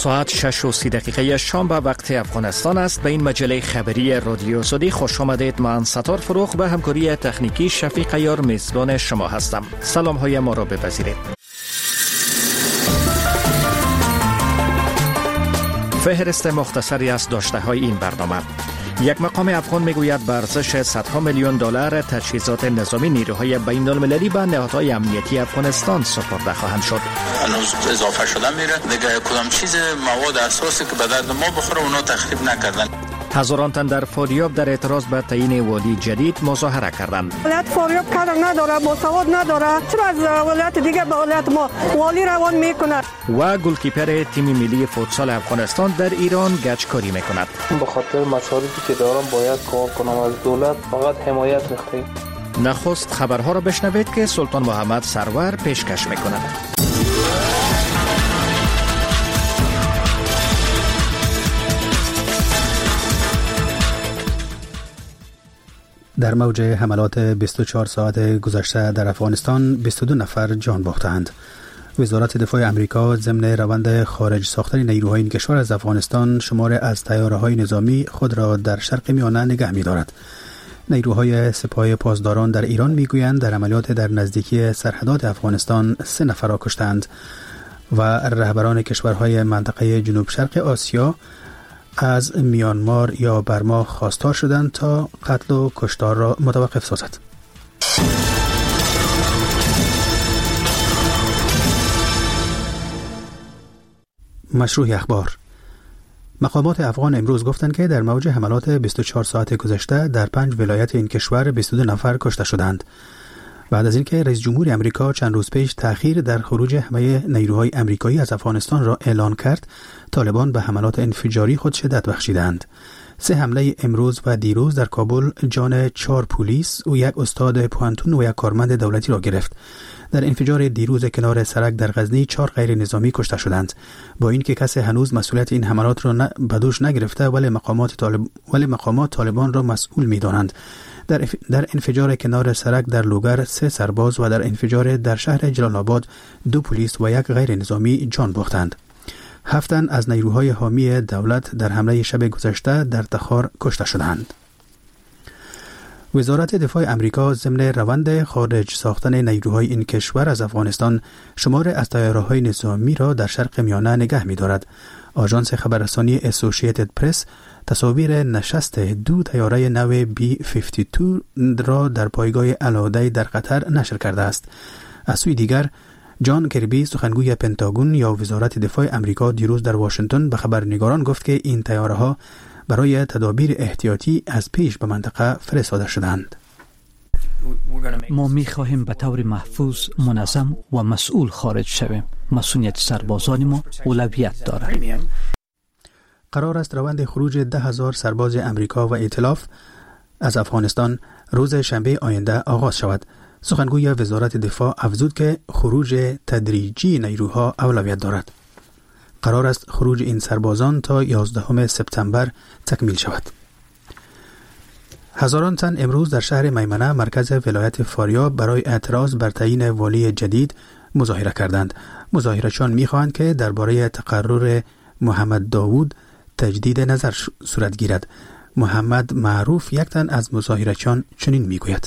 ساعت 6:30 شام به وقت افغانستان است. به این مجله خبری رادیو سعودی خوش آمدید. من ستار فروغ به همکاری تکنیکی شفیق عیار میزبان شما هستم. سلام های ما را بپذیرید. فهرست مختصری از داشته های این برنامه. یک مقام افغان میگوید به ارزش صدها میلیون دلار تجهیزات نظامی نیروهای بین المللی به نهادهای امنیتی افغانستان سپرده خواهند شد. هنوز اضافه شده میره دیگه. کدام چیز مواد اساسی که به درد ما بخوره اونا تخریب نکردن. هزاران تن در فاریاب در اعتراض به تعیین والی جدید مظاهره کردند. ولایت فاریاب کار نداره، باسواد نداره، چرا از ولایت دیگه به ولایت ما والی روان میکنه؟ و گلکیپر تیم ملی فوتسال افغانستان در ایران گچکاری میکند. به خاطر مصارفی که دارم باید کار کنم، از دولت فقط حمایت میخوایم. نخست خبرها را بشنوید که سلطان محمد سرور پیشکش میکند. در موج حملات 24 ساعت گذشته در افغانستان 22 نفر جان باختند. وزارت دفاع امریکا ضمن روند خارج ساختن نیروهای این کشور از افغانستان شمار از طیاره‌های نظامی خود را در شرق میانه نگه می‌دارد. نیروهای سپاه پاسداران در ایران میگویند در عملیات در نزدیکی سرحدات افغانستان 3 نفر را کشتند و رهبران کشورهای منطقه جنوب شرق آسیا از میانمار یا برما خواستار شدند تا قتل و کشتار را متوقف سازد. مشروع اخبار. مقامات افغان امروز گفتند که در موج حملات 24 ساعت گذشته در 5 ولایت این کشور 22 نفر کشته شدند. بعد از اینکه رئیس جمهور امریکا چند روز پیش تأخیر در خروج همه نیروهای امریکایی از افغانستان را اعلان کرد، طالبان به حملات انفجاری خود شدت بخشیدند. 3 حمله امروز و دیروز در کابل جان 4 پلیس و 1 استاد پوهنتون و 1 کارمند دولتی را گرفت. در انفجار دیروز کنار سرک در غزنی 4 غیر نظامی کشته شدند. با اینکه کسی هنوز مسئولیت این حملات را به دوش نگرفته، ولی مقامات طالبان را مسئول می‌دانند. در انفجار کنار سرک در لوگر 3 سرباز و در انفجار در شهر جلال آباد 2 پلیس و 1 غیر نظامی جان باختند. 7 تن از نیروهای حامی دولت در حمله شب گذشته در تخار کشته شدند. وزارت دفاع امریکا ضمن روند خارج ساختن نیروهای این کشور از افغانستان شمار از طیاره‌های نظامی را در شرق میانه نگه می‌دارد. آژانس خبررسانی اسوسییتد پرس تصاویر نشست 2 طیاره نو B-52 را در پایگاه العاده در قطر نشر کرده است. از سوی دیگر جان کربی سخنگوی پنتاگون یا وزارت دفاع امریکا دیروز در واشنگتن به خبرنگاران گفت که این طیاره‌ها برای تدابیر احتیاطی از پیش به منطقه فرستاده شدند. ما می‌خواهیم به طور محفوظ، منظم و مسئول خارج شویم. مسئولیت سربازان ما اولویت دارد. قرار است روند خروج 10,000 سرباز امریکا و ائتلاف از افغانستان روز شنبه آینده آغاز شود. سخنگوی وزارت دفاع افزود که خروج تدریجی نیروها اولویت دارد. قرار است خروج این سربازان تا 11 سپتامبر تکمیل شود. هزاران تن امروز در شهر میمنه مرکز ولایت فاریاب برای اعتراض بر تعیین والی جدید مظاهره کردند. مظاهره‌چیان می‌خواهند که درباره تقرر محمد داوود تجدید نظر صورت گیرد. محمد معروف یک تن از مظاهره‌چیان چنین میگوید: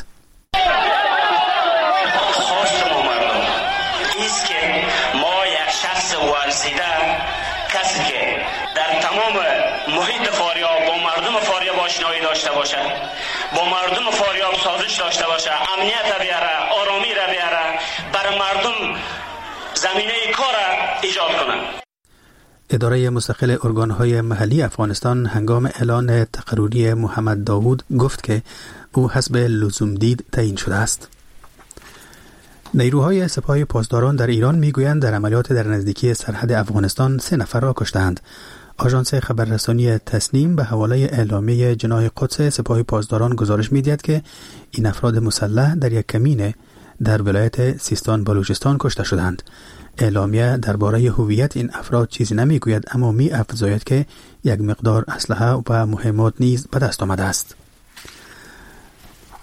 آشنایی داشته باشه، با مردم فاریاب سازش داشته باشه، امنیت بیاره، آرامی را بیاره، برای مردم زمینه کار ایجاد کنه. اداره مستقل ارگان‌های محلی افغانستان هنگام اعلان تقرری محمد داوود گفت که او حسب لزوم دید تعیین شده است. نیروهای سپاه پاسداران در ایران میگویند در عملیات در نزدیکی سرحد افغانستان 3 نفر را کشتند. آژانس خبررسانی تسنیم به حواله اعلامیه جناح قدس سپاه پاسداران گزارش می‌دهد که این افراد مسلح در یک کمین در ولایت سیستان بلوچستان کشته شدند. اعلامیه درباره هویت این افراد چیزی نمیگوید، اما می‌افزاید که یک مقدار اسلحه و مهمات نیز به دست آمده است.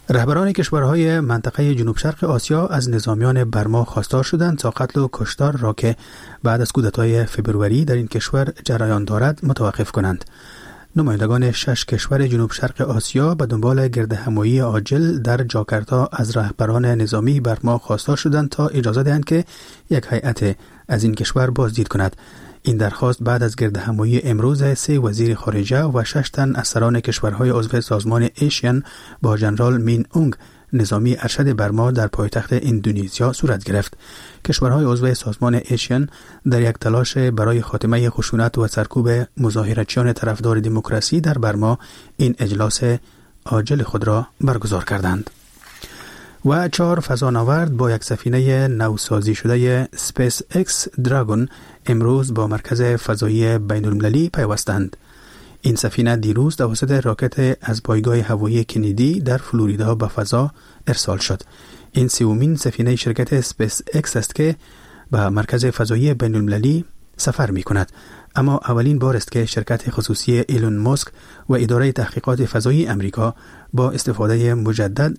رهبران کشورهای منطقه جنوب شرق آسیا از نظامیان برما خواستار شدند تا قتل و کشتار را که بعد از کودتای فبروری در این کشور جریان دارد متوقف کنند. نمایندگان 6 کشور جنوب شرق آسیا به دنبال گردهمایی عاجل در جاکارتا از رهبران نظامی برما خواستار شدند تا اجازه دهند که یک هیئت از این کشور بازدید کند. این درخواست بعد از گردهمایی امروز 3 وزیر خارجه و 6 تن از سران کشورهای عضو سازمان ایشین با جنرال مین اونگ نظامی ارشد برما در پایتخت اندونزیا صورت گرفت. کشورهای عضو سازمان ایشین در یک تلاش برای خاتمه خشونت و سرکوب مظاهرچیان طرفدار دموکراسی در برما این اجلاس عاجل خود را برگزار کردند. و 4 فضانورد با یک سفینه نوسازی شده سپیس اکس دراگون امروز با مرکز فضایی بین المللی پیوستند. این سفینه دیروز توسط راکت از پایگاه هوایی کندی در فلوریدا به فضا ارسال شد. این 3مین سفینه شرکت سپیس اکس است که به مرکز فضایی بین المللی سفر می کند. اما اولین بار است که شرکت خصوصی ایلون ماسک و اداره تحقیقات فضایی امریکا با استفاده مجدد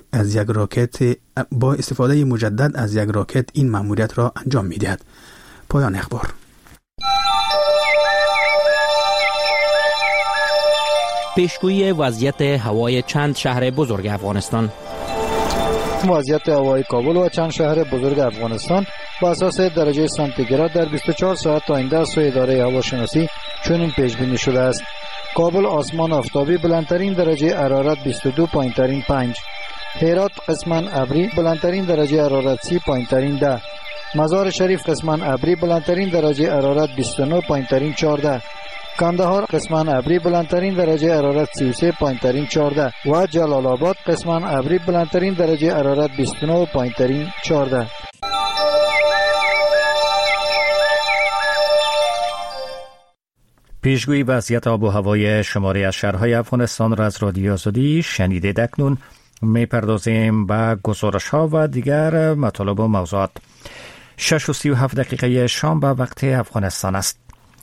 از یک راکت این مأموریت را انجام می‌دهد. پایان اخبار. پیشگویی وضعیت هوای چند شهر بزرگ افغانستان. وضعیت هوای کابل و چند شهر بزرگ افغانستان با اساس درجه سانتیگراد در 24 ساعت آینده از سوی اداره هواشناسی چنین پیش بینی شده است: کابل آسمان آفتابی، بلندترین درجه حرارت 22، پایینترین 5. هرات قسماً ابری، بلندترین درجه حرارت 30، پایینترین 10. مزار شریف قسماً ابری، بلندترین درجه حرارت 29، پایینترین 14. کندهار قسماً ابری، بلندترین درجه حرارت 33، پایینترین 14 و جلال آباد قسماً ابری، بلندترین درجه حرارت 29، پایینترین 14. پیشگویی وضعیت آب و هوای شماری از شهرهای افغانستان را از رادیو آزادی شنیده. اکنون می‌پردازیم به گزارش‌ها و دیگر مطالب و موضوعات. 6:37 شام به وقت افغانستان است.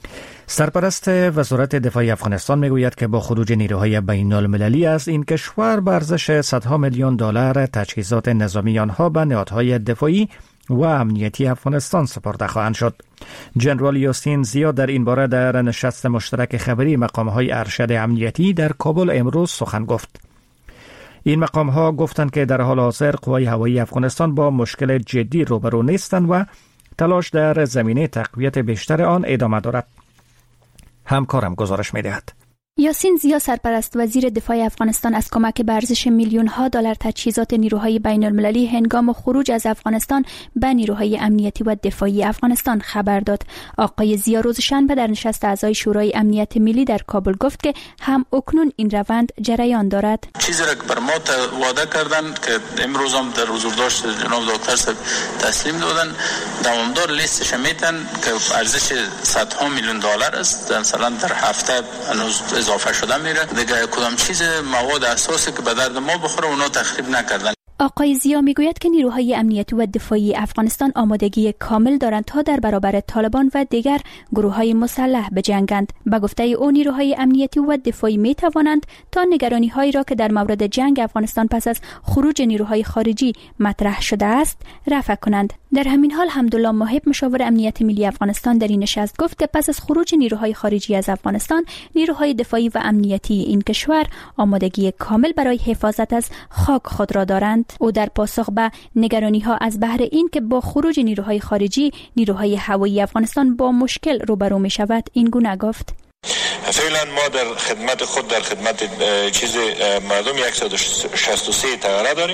سرپرست وزارت دفاع افغانستان میگوید که با خروج نیروهای بین المللی از این کشور به ارزش صدها میلیون دلار تجهیزات نظامی آنها به نهادهای دفاعی و امنیتی افغانستان سپرده خواهند شد. جنرال یاسین زیا در این باره در نشست مشترک خبری مقام‌های ارشد امنیتی در کابل امروز سخن گفت. این مقام‌ها گفتند که در حال حاضر قوای هوایی افغانستان با مشکل جدی روبرو نیستند و تلاش در زمینه تقویت بیشتر آن ادامه دارد. همکارم گزارش می‌دهد. یاسین زیا سرپرست وزیر دفاع افغانستان از کمک به ارزش میلیون‌ها دلار تجهیزات نیروهای بین المللی هنگام خروج از افغانستان به نیروهای امنیتی و دفاعی افغانستان خبر داد. آقای زیا روز شنبه در نشست اعضای شورای امنیت ملی در کابل گفت که هم اکنون این روند جریان دارد. چیزی را که بر ما وعده کردن که امروز هم در حضورداشت جناب دکتر صاحب تسلیم دادن، دوامدار لیستش میتن که ارزش صدها میلیون دلار است، مثلا در هفته هنوز اضافه شده میره. دیگه کدام چیز مواد اساسی که به درد ما بخوره اونا تخریب نکردن. آقای زیا میگوید که نیروهای امنیتی و دفاعی افغانستان آمادگی کامل دارند تا در برابر طالبان و دیگر گروه‌های مسلح بجنگند. به گفته او نیروهای امنیتی و دفاعی می توانند تا نگرانی‌هایی را که در مورد جنگ افغانستان پس از خروج نیروهای خارجی مطرح شده است رفع کنند. در همین حال حمدالله محب مشاور امنیت ملی افغانستان در این نشست گفت که پس از خروج نیروهای خارجی از افغانستان نیروهای دفاعی و امنیتی این کشور آمادگی کامل برای حفاظت از خاک خود را دارند. او در پاسخ به نگرانی‌ها از بهر این که با خروج نیروهای خارجی نیروهای هوایی افغانستان با مشکل روبرو می‌شود این گونه گفت: فعلا ما در خدمت مردم 163 طیاره داریم.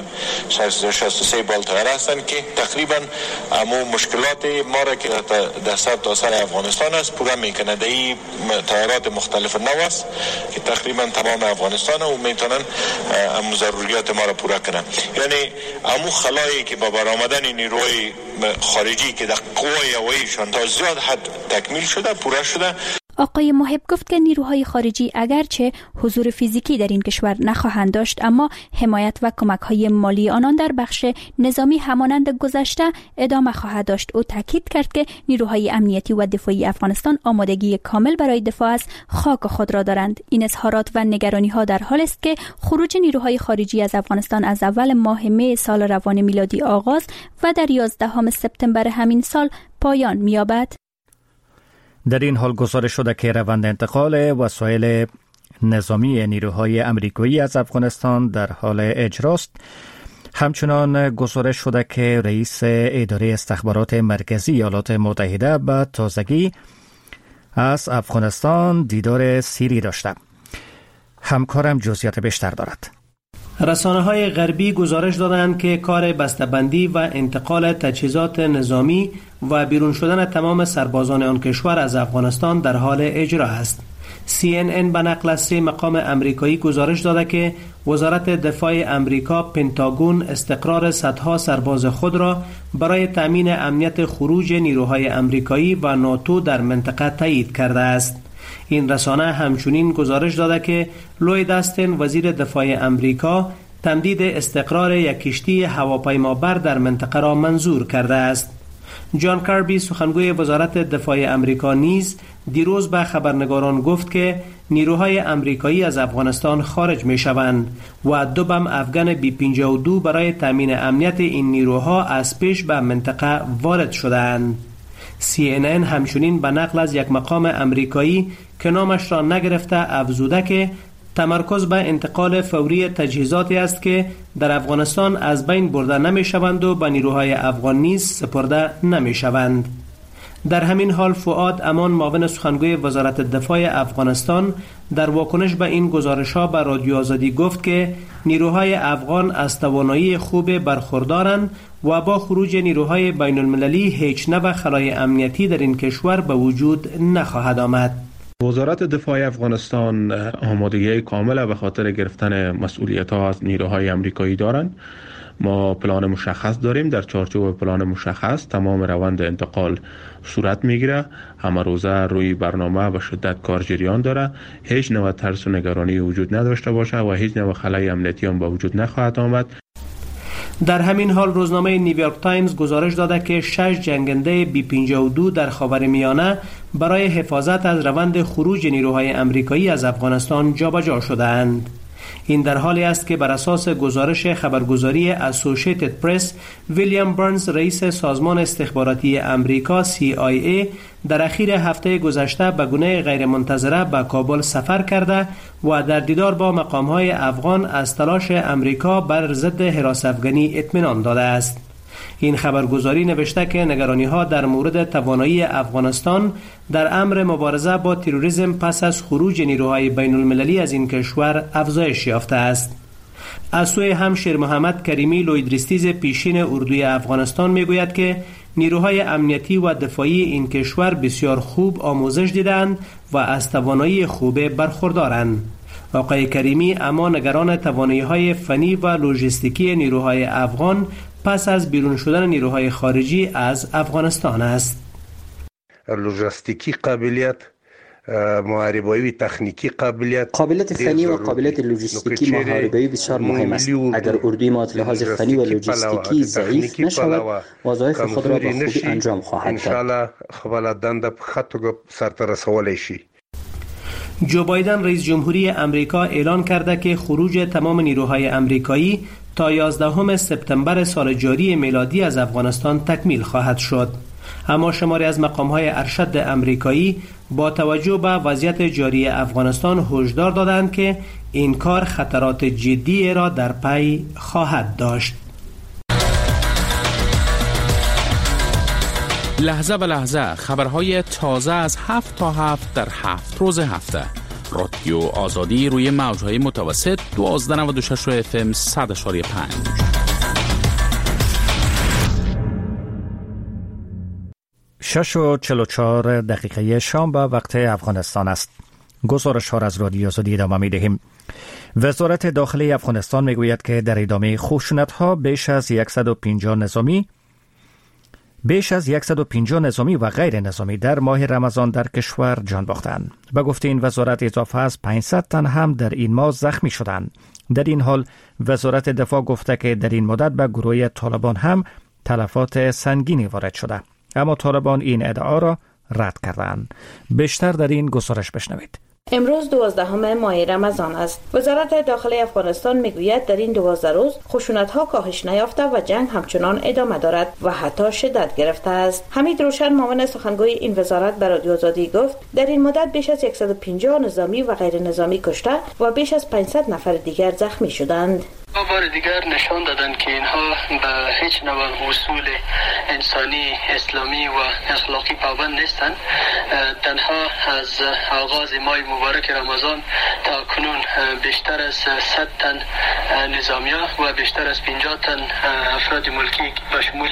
163 بال طیاره هستند که تقریبا امو مشکلات ما را که در سر تا سر افغانستان است پورا میکنه. در این طیارات مختلف نو است که تقریبا تمام افغانستان و میتونن امو ضروریات ما را پورا کنن. یعنی امو خلایی که با برآمدن نیروی خارجی که در قوای هواییشان تا زیاد حد تکمیل شده پورا شده. آقای محب گفت که نیروهای خارجی اگرچه حضور فیزیکی در این کشور نخواهند داشت، اما حمایت و کمک‌های مالی آنان در بخش نظامی همانند گذشته ادامه خواهد داشت. او تاکید کرد که نیروهای امنیتی و دفاعی افغانستان آمادگی کامل برای دفاع از خاک خود را دارند. این اظهارات و نگرانی‌ها در حال است که خروج نیروهای خارجی از افغانستان از اول ماه می سال روان میلادی آغاز و در 11 سپتامبر همین سال پایان می‌یابد. در این حال گزارش شده که روند انتقال وسایل نظامی نیروهای امریکایی از افغانستان در حال اجراست. همچنان گزارش شده که رئیس اداره استخبارات مرکزی ایالات متحده به تازگی از افغانستان دیدار سری داشته. همکارم جزئیات بیشتر دارد. رسانه‌های غربی گزارش دادند که کار بسته‌بندی و انتقال تجهیزات نظامی و بیرون شدن تمام سربازان آن کشور از افغانستان در حال اجرا است. CNN به نقل از 3 مقام امریکایی گزارش داده که وزارت دفاع امریکا پنتاگون استقرار صدها سرباز خود را برای تأمین امنیت خروج نیروهای امریکایی و ناتو در منطقه تایید کرده است. این رسانه همچنین گزارش داده که لوید استن وزیر دفاع امریکا تمدید استقرار یک کشتی هواپیمابر در منطقه را منظور کرده است. جان کاربی سخنگوی وزارت دفاع امریکا نیز دیروز به خبرنگاران گفت که نیروهای امریکایی از افغانستان خارج می شوند و 2 بم افغان B-52 برای تامین امنیت این نیروها از پیش به منطقه وارد شدند. CNN همچنین به نقل از یک مقام امریکایی که نامش را نگرفته افزوده که تمرکز به انتقال فوری تجهیزاتی است که در افغانستان از بین برده نمی شوند و به نیروهای افغان نیز سپرده نمی شوند. در همین حال فؤاد امان معاون سخنگوی وزارت دفاع افغانستان در واکنش به این گزارش‌ها به رادیو آزادی گفت که نیروهای افغان از توانایی خوب برخوردارند و با خروج نیروهای بین المللی هیچ نوع خلای امنیتی در این کشور به وجود نخواهد آمد. وزارت دفاع افغانستان آمادگی کامل به خاطر گرفتن مسئولیت‌ها از نیروهای امریکایی دارند. ما پلان مشخص داریم. در چارچوب پلان مشخص تمام روند انتقال صورت میگیره. همه روزه روی برنامه و شدت کار جریان داره. هیچ نوع ترس و نگرانی وجود نداشته باشه و هیچ نوع خلای امنیتی هم به وجود نخواهد آمد. در همین حال روزنامه نیویورک تایمز گزارش داده که 6 جنگنده B-52 در خاورمیانه برای حفاظت از روند خروج نیروهای امریکایی از افغانستان جابجا شده‌اند. این در حالی است که بر اساس گزارش خبرگزاری اسوسییتد پرس، ویلیام برنز رئیس سازمان استخباراتی امریکا CIA در اخیر هفته گذشته به گونه غیرمنتظره به کابل سفر کرده و در دیدار با مقام‌های افغان از تلاش امریکا بر ضد حراس افغانی اطمینان داده است. این خبرگزاری نوشته که نگرانی‌ها در مورد توانایی افغانستان در امر مبارزه با تروریسم پس از خروج نیروهای بین المللی از این کشور افزایش یافته است. از سوی هم شیر محمد کریمی لویدریستیز پیشین اردوی افغانستان میگوید که نیروهای امنیتی و دفاعی این کشور بسیار خوب آموزش دیدند و از توانایی خوب برخوردارند. آقای کریمی اما نگران توانایی‌های فنی و لوجستیکی نیروهای افغان پس از بیرون شدن نیروهای خارجی از افغانستان است. لوجستیکی قابلیت، محاربایی تکنیکی قابلیت فنی و قابلیت لوجستیکی محاربایی بسیار مهم است. اگر اردوی ما از لحاظ فنی و لوجستیکی ضعیف نشود، وظایف خود را به خوبی انجام خواهد داد. جو بایدن رئیس جمهوری امریکا اعلان کرده که خروج تمام نیروهای امریکایی تا 11 سپتامبر سال جاری میلادی از افغانستان تکمیل خواهد شد. اما شماری از مقام‌های ارشد امریکایی با توجه به وضعیت جاری افغانستان هشدار دادند که این کار خطرات جدی را در پی خواهد داشت. لحظه به لحظه خبرهای تازه از 7 تا 7 در 7 روز هفته. رادیو آزادی روی موج‌های متوسط 1296 FM 100.5. 6:44 دقیقه شام به وقت افغانستان است. گزارش ها از رادیو آزادی ادامه می دهیم. وزارت داخلی افغانستان می گوید که در ادامه خشونت ها بیش از 150 نظامی بیش از 150 نظامی و غیر نظامی در ماه رمضان در کشور جان باختند. به گفته این وزارت اضافه از 500 تن هم در این ماه زخمی شدند. در این حال وزارت دفاع گفته که در این مدت به گروه طالبان هم تلفات سنگینی وارد شده، اما طالبان این ادعا را رد کردند. بیشتر در این گزارش بشنوید. امروز 12 ماه رمضان است. وزارت داخلی افغانستان میگوید در این 12 روز خشونت‌ها کاهش نیافته و جنگ همچنان ادامه دارد و حتی شدت گرفته است. حمید روشن، معاون سخنگوی این وزارت، به رادیو آزادی گفت در این مدت بیش از 150 نظامی و غیر نظامی کشته و بیش از 500 نفر دیگر زخمی شدند. بار دیگر نشان دادند که اینها به هیچ نوع اصول انسانی، اسلامی و اخلاقی پابند نیستند. تنها از آغاز ماه مبارک رمضان تا کنون بیشتر از 100 تن نظامیان و بیشتر از 50 تن افراد ملکی به شمول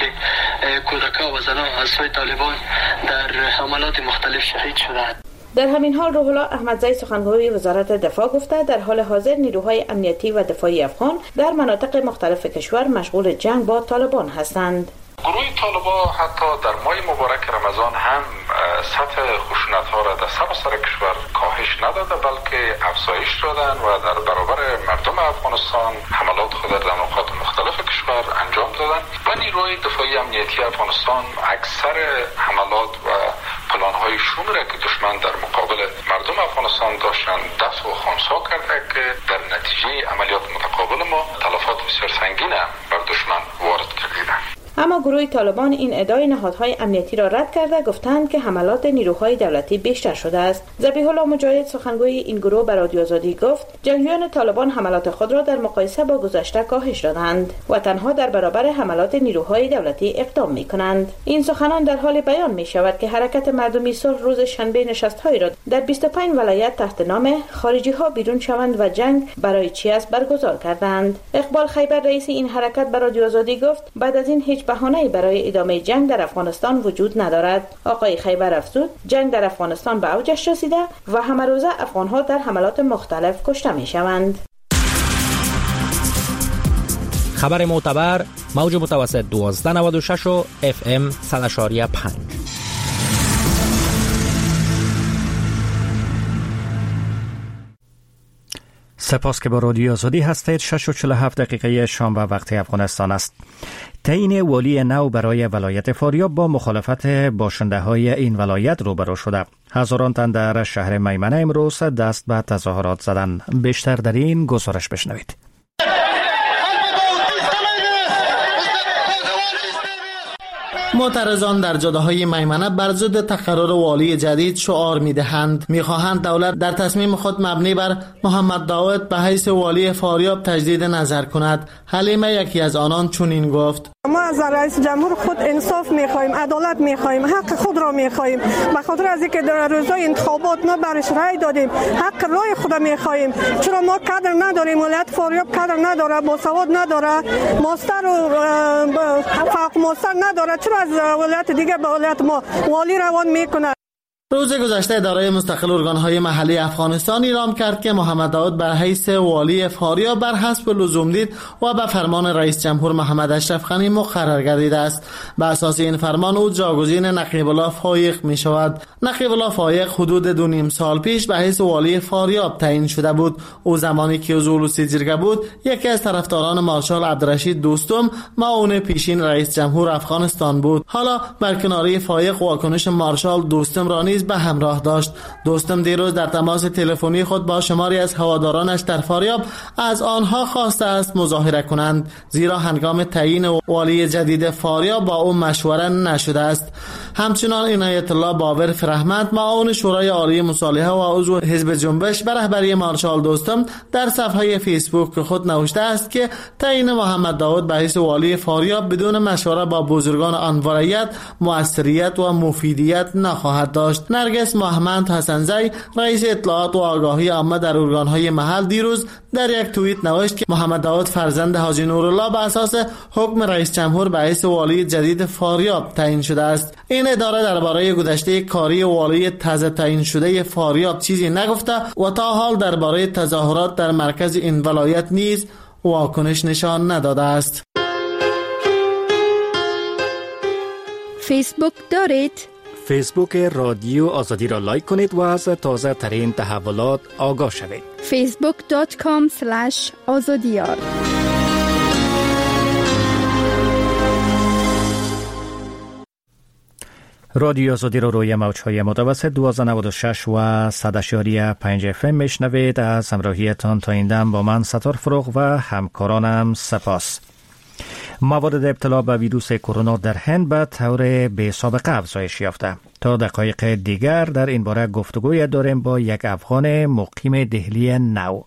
کودکان و زنان از سوی طالبان در حملات مختلف شهید شدند. در همین حال روح الله احمدزی، سخنگوی وزارت دفاع، گفته در حال حاضر نیروهای امنیتی و دفاعی افغان در مناطق مختلف کشور مشغول جنگ با طالبان هستند. گروه طالبان حتی در ماه مبارک رمضان هم سطح خشونت‌ها را در سراسر کشور کاهش نداده بلکه افزایش دادند و در برابر مردم افغانستان حملات خود در نقاط مختلف کشور انجام دادند و نیروهای دفاعی امنیتی افغانستان اکثر حملات و پلان‌های شومی را که دشمن در مقابل مردم افغانستان داشتند دفع و خنثی کرده که در نتیجه عملیات متقابل ما تلفات بسیار سنگین بر دشمن وارد کردند. اما گروه طالبان این ادعای نهادهای امنیتی را رد کرده، گفتند که حملات نیروهای دولتی بیشتر شده است. ذبیح الله مجاهد، سخنگوی این گروه، به رادیو آزادی گفت جنگجویان طالبان حملات خود را در مقایسه با گذشته کاهش دادند و تنها در برابر حملات نیروهای دولتی اقدام می‌کنند. این سخنان در حال بیان می‌شود که حرکت مردمی صلح روز شنبه نشست‌هایی را در 25 ولایت تحت نام خارجی‌ها بیرون شوند و جنگ برای چی است برگزار کردند. اقبال خیبر، رئیس این حرکت، به رادیو آزادی گفت بعد از این هیچ بهانه‌ای برای ادامه جنگ در افغانستان وجود ندارد. آقای خیبر افزود جنگ در افغانستان به اوجش رسیده و همه روزه افغان‌ها در حملات مختلف کشته می‌شوند. خبر معتبر، موج متوسط 1296 و FM 100.5. سپاس که با رادیو آزادی هستید. 6:47 شام و وقت افغانستان است. تعیین والی نو برای ولایت فاریاب با مخالفت باشنده های این ولایت روبرو شده. هزاران تن در شهر میمنه امروز دست به تظاهرات زدند. بیشتر در این گزارش بشنوید. معترضان در جاده‌های میمنه بر ضد تقرر والی جدید شعار می‌دهند. می‌خواهند دولت در تصمیم خود مبنی بر محمد داود به حیث والی فاریاب تجدید نظر کند. حلیمه یکی از آنان چنین گفت: ما از رئیس جمهور خود انصاف می‌خواهیم، عدالت می‌خواهیم، حق خود را می‌خواهیم. به خاطر از اینکه در روزهای انتخابات ما برش رأی دادیم، حق رای خود می‌خواهیم. چرا ما کادر نداریم؟ ولایت فاریاب کادر نداره، باسواد نداره، ماستر و فوق ماستر نداره. چرا از ولایت دیگه به ولایت ما والی روان میکنه؟ روز گذشته اداره مستقل ارگان‌های محلی افغانستان اعلام کرد که محمد داود بر حیث والی فاریاب بر حسب لزوم دید و به فرمان رئیس جمهور محمد اشرف غنی مقرر گردیده است. بر اساس این فرمان او جاگزین نقیب الله فایق می شود. نقیب الله فایق حدود 2.5 سال پیش به حیث والی فاریاب تعیین شده بود. او زمانی که عضو اولوسی جرگه بود یکی از طرفداران مارشال عبدالرشید دوستم، معاون پیشین رئیس جمهور افغانستان بود. حالا برکناری فایق واکنش مارشال دوستم را به همراه داشت. دوستم دیروز در تماس تلفنی خود با شماری از هوادارانش در فاریاب از آنها خواسته است مظاهره کنند، زیرا هنگام تعیین والی جدید فاریاب با او مشوره نشده است. همچنان عنایت الله باور فرحمد، معاون شورای عالی مصالحه و عضو حزب جنبش به رهبری مارشال دوستم، در صفحه فیسبوک خود نوشته است که تعیین محمد داود به حیث والی فاریاب بدون مشوره با بزرگان آن ولایت موثریت و مفیدیت نخواهد داشت. نرگس محمد حسنزی، رئیس اطلاعات و آگاهی عامه در ارگان‌های محل، دیروز در یک توییت نوشت که محمد داود فرزند حاجی نورالله به اساس حکم رئیس جمهور به حیث والی جدید فاریاب تعیین شده است. این اداره درباره گذشته کاری والی تازه تعیین شده فاریاب چیزی نگفته و تا حال درباره تظاهرات در مرکز این ولایت نیز واکنش نشان نداده است. فیسبوک دارید؟ فیسبوک رادیو آزادی را لایک کنید و از تازه ترین تحولات آگاه شوید. facebook.com/azadiyar. رادیو آزادی رو روی موج‌های متوسط 1296 و 100.5 FM میشنوید. از همراهیتان تا این دم با من ستار فروغ و همکارانم سپاس. موارد ابتلا به ویروس کرونا در هند به طور بی سابقه افزایش یافته. تا دقایق دیگر در این باره گفتگوی داریم با یک افغان مقیم دهلی نو.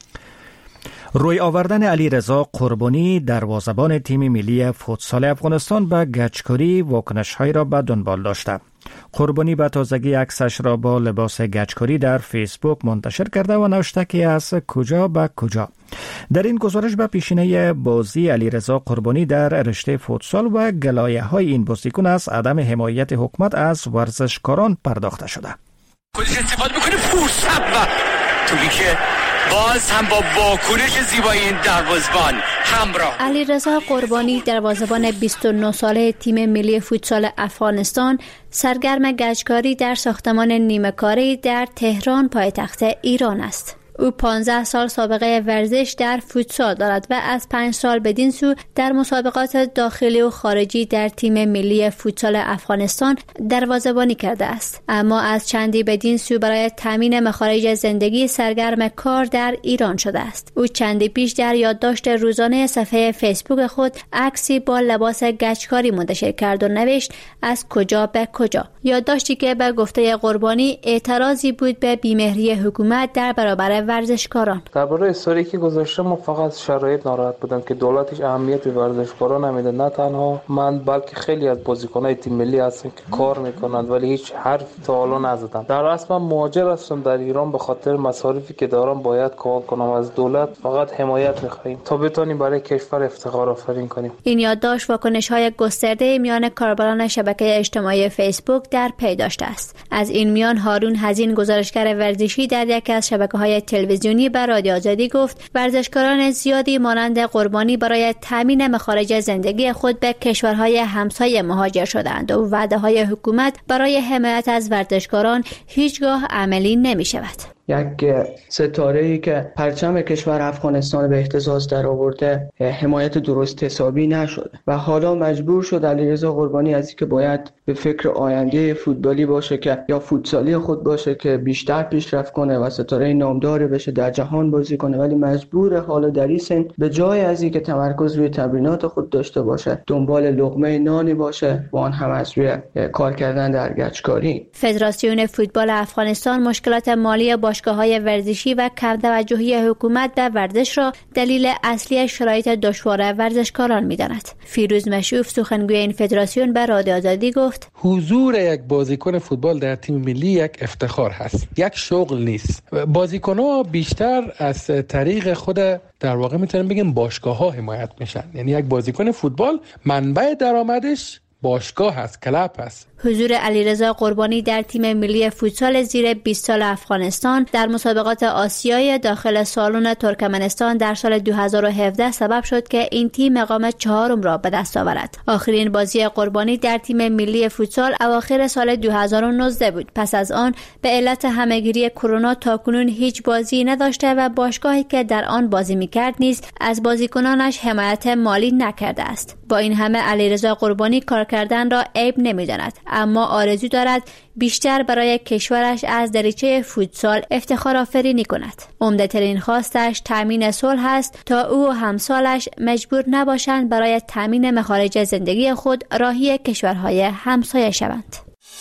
روی آوردن علیرضا قربانی دروازه‌بان تیم ملی فوتسال افغانستان به گچکاری واکنش‌های را به دنبال داشته. قربانی به تازگی عکسش را با لباس گچکاری در فیسبوک منتشر کرده و نوشته که از کجا به کجا. در این گزارش به پیشینه بازی علیرضا قربانی در رشته فوتسال و گلایه‌های این بازیکن از عدم حمایت حکومت از ورزشکاران پرداخته شده. خودش استفاده می‌کنه فرصت و تویی که باز هم با واکنش زیبای این دروازه‌بان همراه. علیرضا قربانی دروازه‌بان 29 ساله تیم ملی فوتسال افغانستان سرگرم گچکاری در ساختمان نیمه‌کاره در تهران پایتخت ایران است. او 15 سال سابقه ورزش در فوتسال دارد و از 5 سال بدین سو در مسابقات داخلی و خارجی در تیم ملی فوتسال افغانستان دروازه‌بانی کرده است. اما از چندی بدین سو برای تامین مخارج زندگی سرگرم کار در ایران شده است. او چندی پیش در یادداشت روزانه صفحه فیسبوک خود عکسی با لباس گچکاری منتشر کرد و نوشت از کجا به کجا. یادداشتی که به گفته قربانی اعتراضی بود به بیمهری حکومت در برابر ورزشکاران. درباره استوری که گذاشتم ما فقط شرایط ناراحت بودم که دولتش اهمیت به ورزشکاران نمیده. نه تنها من بلکه خیلی از بازیکنای تیم ملی هستن که کار میکنند ولی هیچ حرف تا حالا نزدن. در اصل من مهاجر هستم در ایران، به خاطر مصارفی که دارم باید کار کنم. از دولت فقط حمایت میخوایم تا بتونیم برای کشور افتخار آفرین کنیم. این یادداشت واکنش‌های گسترده میان کاربران شبکه اجتماعی فیسبوک در پی داشته است. از این میان هارون حزین گزارشگر ورزشی در یکی از شبکه‌های تلویزیونی به رادیو آزادی گفت ورزشکاران زیادی مانند قربانی برای تامین مخارج زندگی خود به کشورهای همسایه مهاجر شدند و وعده‌های حکومت برای حمایت از ورزشکاران هیچگاه عملی نمی‌شود. یک ستاره‌ای که پرچم کشور افغانستان به اهتزاز در آورده حمایت درست حسابی نشد و حالا مجبور شد علیرضا قربانی از اینکه باید به فکر آینده فوتبالی باشه که یا فوتسالی خود باشه که بیشتر پیشرفت کنه و ستاره نامدار بشه در جهان بازی کنه، ولی مجبور حالا در این سن به جای از اینکه تمرکز روی تمرینات خود داشته باشه دنبال لقمه نانی باشه و آن هم از روی کار کردن در گچکاری. فدراسیون فوتبال افغانستان مشکلات مالی باشگاه‌های ورزشی و کم‌توجهی حکومت به ورزش را دلیل اصلی شرایط دشوار ورزشکاران می‌داند. فیروز مشوف سخنگوی این فدراسیون به رادیو آزادی گفت حضور یک بازیکن فوتبال در تیم ملی یک افتخار هست، یک شغل نیست. بازیکن‌ها بیشتر از طریق خود در واقع میتونیم بگیم باشگاه‌ها حمایت میشن. یعنی یک بازیکن فوتبال منبع درآمدش باشگاه هست، کلب هست. حضور علیرضا قربانی در تیم ملی فوتسال زیر 20 سال افغانستان در مسابقات آسیای داخل سالن ترکمنستان در سال 2017 سبب شد که این تیم مقام 4 را به دست آورد. آخرین بازی قربانی در تیم ملی فوتسال اواخر سال 2019 بود. پس از آن به علت همهگیری کرونا تاکنون هیچ بازی نداشته و باشگاهی که در آن بازی می‌کرد نیز از بازیکنانش حمایت مالی نکرده است. با این همه علیرضا قربانی کار کردن را عیب نمی‌داند، اما آرزو دارد بیشتر برای کشورش از دریچه فوتسال افتخار آفرینی کند. عمده‌ترین خواستش تامین صلح است تا او و همسالش مجبور نباشند برای تامین مخارج زندگی خود راهی کشورهای همسایه شوند.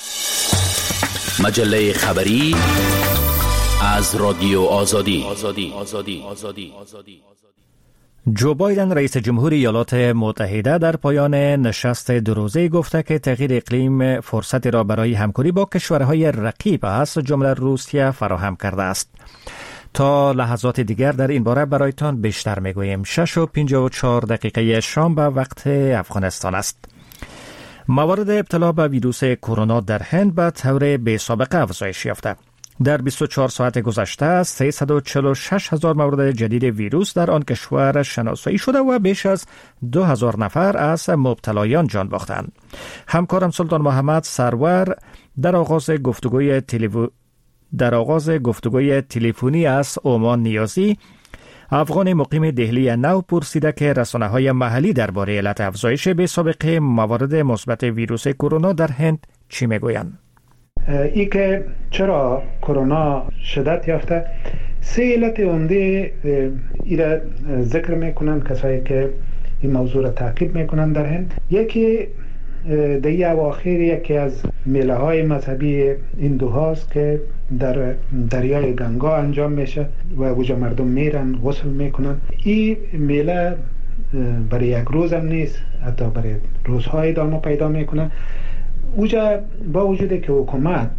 مجله خبری از رادیو آزادی. جو بایدن رئیس جمهور ایالات متحده در پایان نشست دو روزه گفته که تغییر اقلیم فرصتی را برای همکاری با کشورهای رقیب از جمله روسیه فراهم کرده است. تا لحظات دیگر در این باره برایتان بیشتر میگوییم. 6:54 شام به وقت افغانستان است. موارد ابتلا به ویروس کرونا در هند به طور بی‌سابقه افزایش یافته. در 24 ساعت گذشته 346 هزار مورد جدید ویروس در آن کشور شناسایی شده و بیش از 2000 نفر از مبتلایان جان باختند. همکارم سلطان محمد سرور در آغاز گفتگوی تلفنی از اومان نیازی، افغان مقیم دهلی نو، پرسیده که رسانه‌های محلی درباره علت افزایش بی‌سابقه موارد مثبت ویروس کرونا در هند چی میگویند؟ ای که چرا کرونا شدت یافته، سه علت عمده ای را ذکر میکنن کسایی که این موضوع را تعقیب میکنن در هند. یکی در اواخر یکی از میله های مذهبی هندو هاست که در دریای گنگا انجام میشه و اوجا مردم میرن غسل میکنن. این میله برای یک روز هم نیست، حتی برای روزهای ادامه پیدا میکنه. اوجا با وجود که حکومت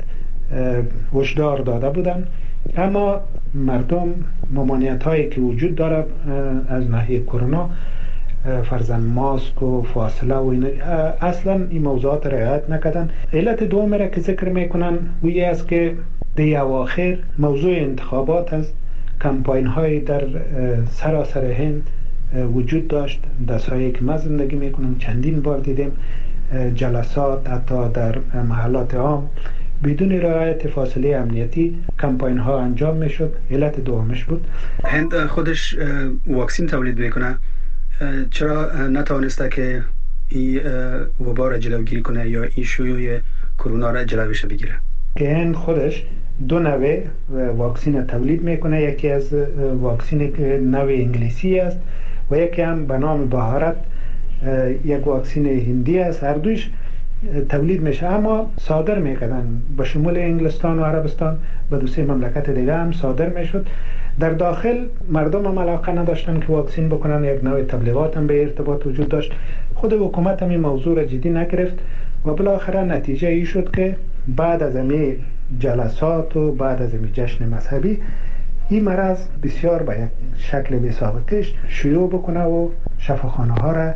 هشدار داده بودن، اما مردم ممانعت هایی که وجود داره از ناحیه کرونا، فرضاً ماسک و فاصله و این، اصلا این موضوعات رعایت نکردن. علت دوم را که ذکر میکنن وی است که در اواخر موضوع انتخابات است. کمپاین های در سراسر هند وجود داشت. دستایی که من زندگی میکنم چندین بار دیدیم جلسات حتی در محلات عام بدون رعایت فاصله امنیتی کمپاین ها انجام میشد. علت دومش بود. هند خودش واکسین تولید میکنه، چرا نتوانسته که این وبا را جلوگیری کنه یا این شیوع کرونا را جلوش بگیره؟ که هند خودش دو نوع واکسین تولید میکنه. یکی از واکسین نوع انگلیسی است و یکی هم به نام بهارت، یک واکسین هندی است. هر دوش تولید میشه اما صادر میکردن به شمول انگلستان و عربستان، به 2-3 مملکت دیگه هم صادر میشد. در داخل مردم هم علاقه نداشتن که واکسین بکنن، یک نوع تبلیغات هم به ارتباط وجود داشت. خود حکومت هم این موضوع را جدی نگرفت و بالاخره نتیجه ای شد که بعد از این جلسات و بعد از این جشن مذهبی این مرض بسیار به یک شکل بی سابقه‌اش شیوع بکنه و شفاخانه ها را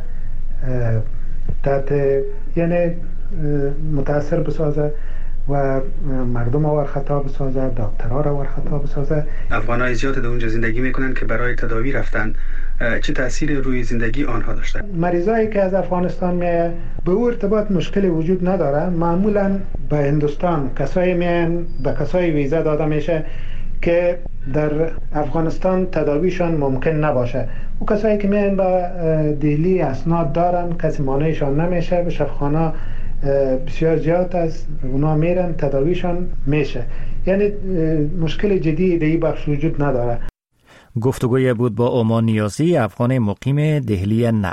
یعنی متاثر بسازه و مردم ور خطا بسازه، دکترها را ور خطا بسازه. افغانای زیاد در اونجا زندگی میکنن که برای تداوی رفتن، چه تأثیر روی زندگی آنها داشته؟ مریضایی که از افغانستان میایه به او ارتباط مشکلی وجود نداره. معمولا به هندوستان کسایی میان، به کسایی ویزا داده میشه که در افغانستان تداویشان ممکن نباشه. او کسایی که میان به دهلی اسناد دارن، کسی مانعشان نمیشه، به شفاخانه بسیار زیاد از اونا میرن، تداویشان میشه. یعنی مشکل جدی در این بخش وجود نداره. گفتگوی بود با اومان نیازی، افغان مقیم دهلی نو.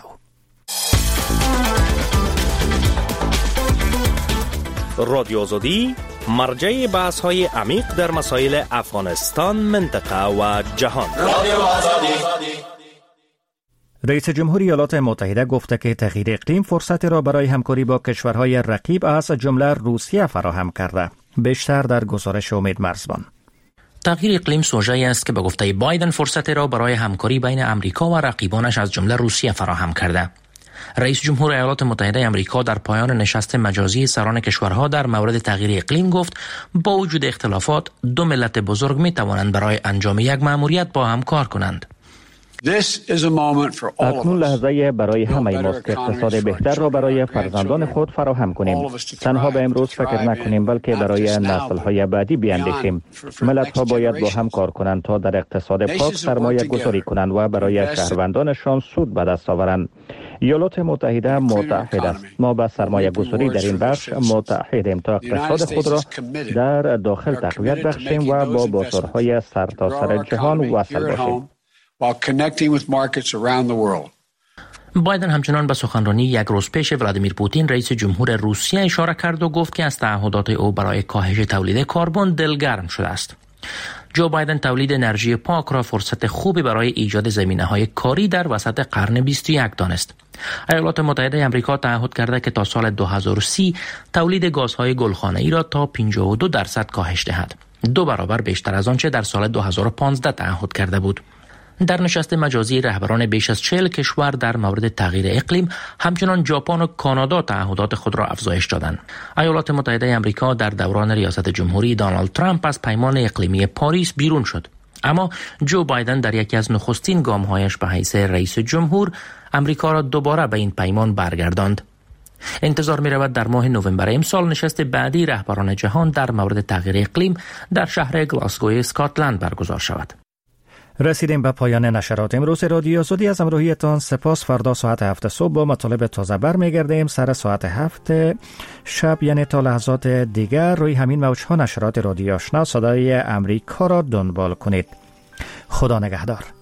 رادیو آزادی مرجع بحث های عمیق در مسائل افغانستان، منطقه و جهان. رادیو آزادی. رئیس جمهور ایالات متحده گفته که تغییر اقلیم فرصتی را برای همکاری با کشورهای رقیب از جمله روسیه فراهم کرده. بیشتر در گزارش امید مرزبان. تغییر اقلیم سوژه‌ای است که به گفته بایدن فرصتی را برای همکاری بین امریکا و رقیبانش از جمله روسیه فراهم کرده. رئیس جمهور ایالات متحده آمریکا در پایان نشست مجازی سران کشورها در مورد تغییر اقلیم گفت با وجود اختلافات دو ملت بزرگ می توانند برای انجام یک مأموریت با هم کار کنند. اکنون لحظه برای همه ماست که اقتصاد بهتر را برای فرزندان خود فراهم کنیم. تنها به امروز فکر نکنیم بلکه برای نسل‌های بعدی بیاندیشیم. ملت‌ها باید با هم کار کنند تا در اقتصاد پاک سرمایه گذاری کنند و برای شهروندانشان سود به دست آورند. ایالات متحده متحد است. ما به سرمایه گذاری در این بخش متحدیم تا اقتصاد خود را در داخل تقویت بخشیم و با بازارهای سرتاسر جهان وصل باشیم. بایدن همچنان به سخنرانی یک روز پیش ولادیمیر پوتین رئیس جمهور روسیه اشاره کرد و گفت که از تعهدات او برای کاهش تولید کربن دلگرم شده است. جو بایدن تولید انرژی پاک را فرصت خوبی برای ایجاد زمینه‌های کاری در وسط قرن 21 دانست. ایالات متحده آمریکا تعهد کرده که تا سال 2030 تولید گازهای گلخانه‌ای را تا 52% کاهش دهد. 2 برابر بیشتر از آنچه در سال 2015 تعهد کرده بود. در نشست مجازی رهبران بیش از 40 کشور در مورد تغییر اقلیم، همچنان ژاپن و کانادا تعهدات خود را افزایش دادند. ایالات متحده آمریکا در دوران ریاست جمهوری دونالد ترامپ از پیمان اقلیمی پاریس بیرون شد، اما جو بایدن در یکی از نخستین گام‌هایش به حیث رئیس جمهور امریکا را دوباره به این پیمان برگرداند. انتظار می رود در ماه نوامبر امسال نشست بعدی رهبران جهان در مورد تغییر اقلیم در شهر گلاسگو اسکاتلند برگزار شود. رسیدیم به پایان نشرات امروز رادیو آزادی. از همراهیتان سپاس. فردا ساعت 7 صبح با مطالب تازه برمیگردیم. سر ساعت 7 شب یعنی تا لحظات دیگر روی همین موج‌ها نشرات رادیو آشنا صدای امریکا را دنبال کنید. خدا نگهدار.